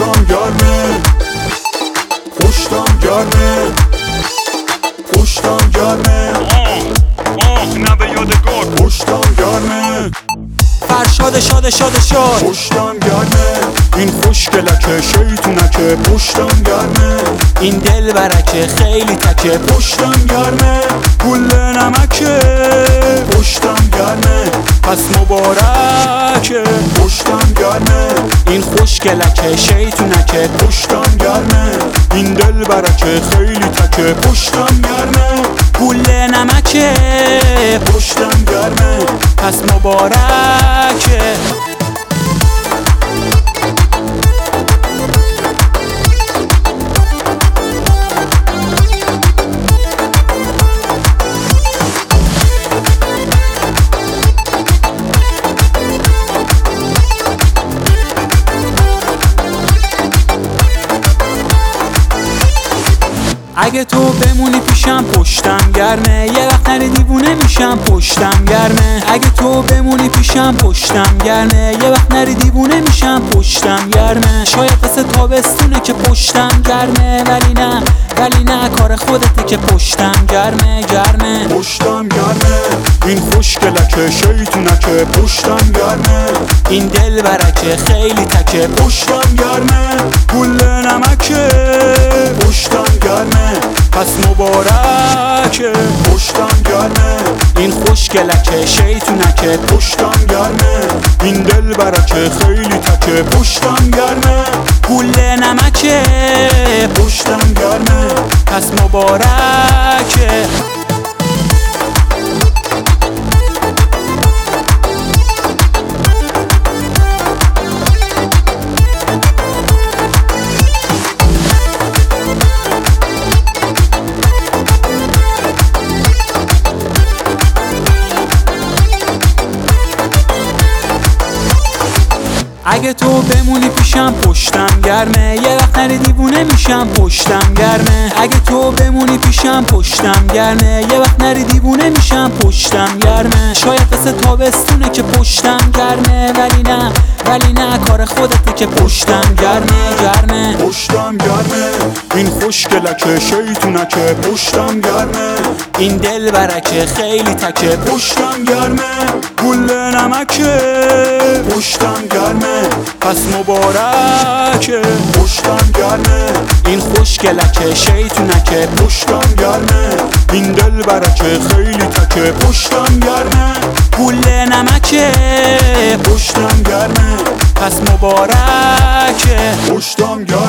پشتم گرمه، پشتم گرمه، پشتم گرمه، نه یادگار پشتم گرمه، فرشاد شاد شاد شاد پشتم گرمه، این خوشگلکه شیطونکه پشتم گرمه، این دل برکه خیلی تکه پشتم گرمه، گل نمکه پشتم گرمه، پس مبارکه پشتم گرمه، این خوشگلکه شیطونکه پشتم گرمه، این دل برکه خیلی تکه پشتم گرمه، گل نمکه پشتم گرمه، پس مبارکه. اگه تو بمونی پیشم پشتم گرمه، یه وقت نری دیوونه میشم پشتم گرمه. اگه تو بمونی پیشم پشتم گرمه، یه وقت نری دیوونه میشم پشتم گرمه. شاید مثل تابستونه که پشتم گرمه، ولی نه کار خودته که پشتم گرمه گرمه. پشتم گرمه، این خوشگلکه شیطونکه پشتم گرمه، این دل برکه خیلی تکه پشتم گرمه، گل نمکه پشتم گرمه، پس مبارکه پشتم گرمه، این خوشگلکه شیطونکه پشتم گرمه، این دل برکه خیلی تکه پشتم گرمه، گل نمکه پشتم گرمه، پس مبارکه. اگه تو بمونی پیشم پشتم گرمه، یه وقت نری دیوونه میشم پشتم گرمه. اگه تو بمونی پیشم پشتم گرمه، یه وقت نری دیوونه میشم پشتم گرمه. شاید مثل تابستونه که پشتم گرمه، ولی نه کار خودته که پشتم گرمه. پشتم گرمه، این خوشگلکه شیطونکه پشتم گرمه، این دل برکه خیلی تکه پشتم گرمه، گل نمکه پشتم گرمه، پس مبارکه پشتم گرمه، این خوشگلکه شیطونکه پشتم گرمه، این دل برکه خیلی تکه پشتم گرمه، گل نمکه پشتم گرمه، پس مبارکه پشتم گرمه.